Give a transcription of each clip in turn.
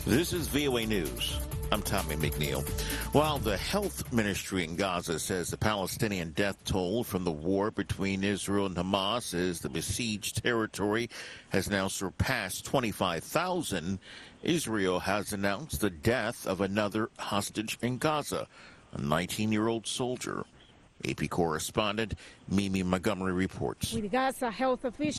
This is VOA News. I'm Tommy McNeil. While the health ministry in Gaza says the Palestinian death toll from the war between Israel and Hamas as the besieged territory has now surpassed 25,000, Israel has announced the death of another hostage in Gaza, a 19-year-old soldier. AP correspondent Mimi Montgomery reports. With Gaza health officials,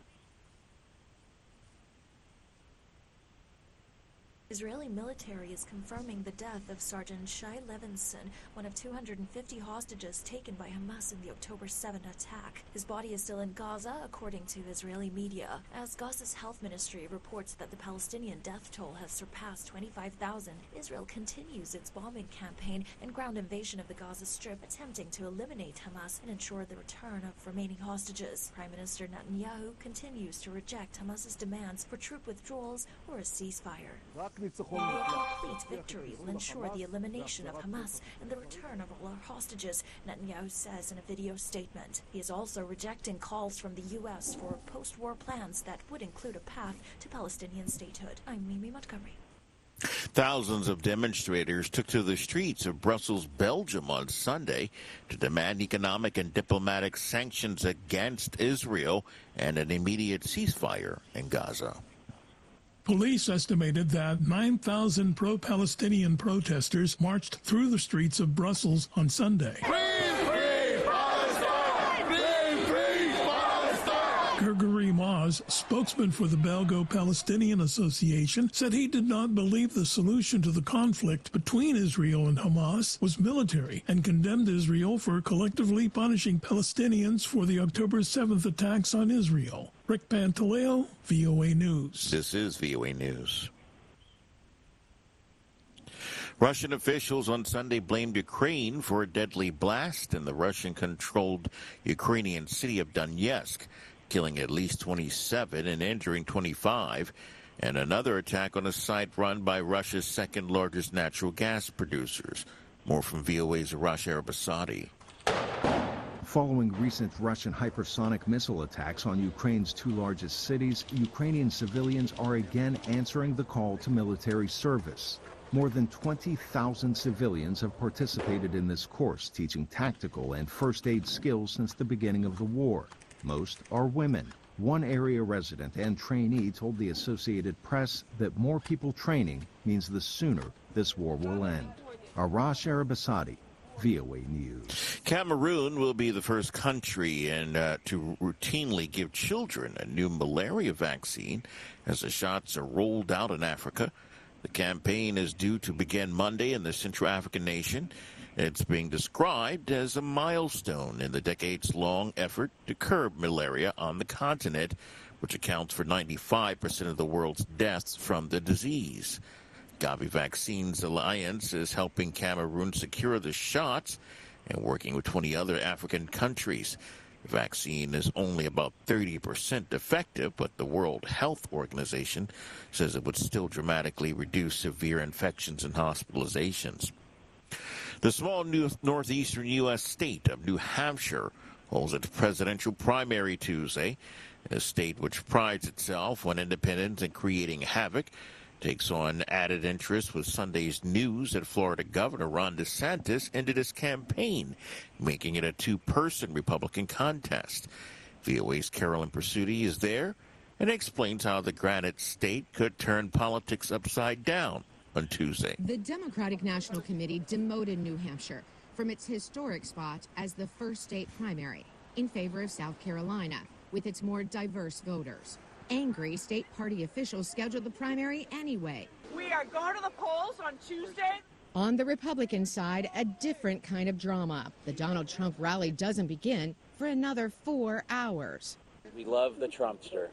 Israeli military is confirming the death of Sergeant Shai Levinson, one of 250 hostages taken by Hamas in the October 7 attack. His body is still in Gaza, according to Israeli media. As Gaza's health ministry reports that the Palestinian death toll has surpassed 25,000, Israel continues its bombing campaign and ground invasion of the Gaza Strip, attempting to eliminate Hamas and ensure the return of remaining hostages. Prime Minister Netanyahu continues to reject Hamas's demands for troop withdrawals or a ceasefire. A complete victory will ensure the elimination of Hamas and the return of all our hostages, Netanyahu says in a video statement. He is also rejecting calls from the U.S. for post-war plans that would include a path to Palestinian statehood. I'm Mimi Montgomery. Thousands of demonstrators took to the streets of Brussels, Belgium on Sunday to demand economic and diplomatic sanctions against Israel and an immediate ceasefire in Gaza. Police estimated that 9,000 pro-Palestinian protesters marched through the streets of Brussels on Sunday. Free Palestine! Free Palestine! Gregory Maz, spokesman for the Belgo-Palestinian Association, said he did not believe the solution to the conflict between Israel and Hamas was military and condemned Israel for collectively punishing Palestinians for the October 7th attacks on Israel. Rick Pantaleo, VOA News. This is VOA News. Russian officials on Sunday blamed Ukraine for a deadly blast in the Russian-controlled Ukrainian city of Donetsk, killing at least 27 and injuring 25, and another attack on a site run by Russia's second-largest natural gas producers. More from VOA's Arash Arabasadi. Following recent Russian hypersonic missile attacks on Ukraine's two largest cities, Ukrainian civilians are again answering the call to military service. More than 20,000 civilians have participated in this course, teaching tactical and first aid skills since the beginning of the war. Most are women. One area resident and trainee told the Associated Press that more people training means the sooner this war will end. Arash Arabasadi, VOA News. Cameroon will be the first country to routinely give children a new malaria vaccine as the shots are rolled out in Africa. The campaign is due to begin Monday in the Central African nation. It's being described as a milestone in the decades-long effort to curb malaria on the continent, which accounts for 95% of the world's deaths from the disease. Gavi Vaccines Alliance is helping Cameroon secure the shots and working with 20 other African countries. The vaccine is only about 30% effective, but the World Health Organization says it would still dramatically reduce severe infections and hospitalizations. The small northeastern U.S. state of New Hampshire holds its presidential primary Tuesday. A state which prides itself on independence and creating havoc takes on added interest with Sunday's news that Florida Governor Ron DeSantis ended his campaign, making it a two-person Republican contest. VOA's Carolyn Pursuti is there and explains how the Granite State could turn politics upside down on Tuesday. The Democratic National Committee demoted New Hampshire from its historic spot as the first state primary in favor of South Carolina, with its more diverse voters. Angry state party officials scheduled the primary anyway. We are going to the polls on Tuesday. On the Republican side, a different kind of drama. The Donald Trump rally doesn't begin for another 4 hours. We love the Trumpster.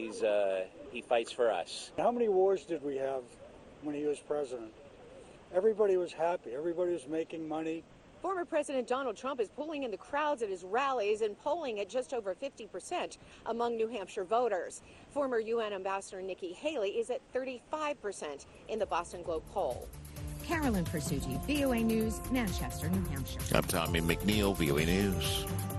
He fights for us. How many wars did we have when he was president? Everybody was happy. Everybody was making money. Former President Donald Trump is pulling in the crowds at his rallies and polling at just over 50% among New Hampshire voters. Former UN Ambassador Nikki Haley is at 35% in the Boston Globe poll. Carolyn Pursuti, VOA News, Manchester, New Hampshire. I'm Tommy McNeil, VOA News.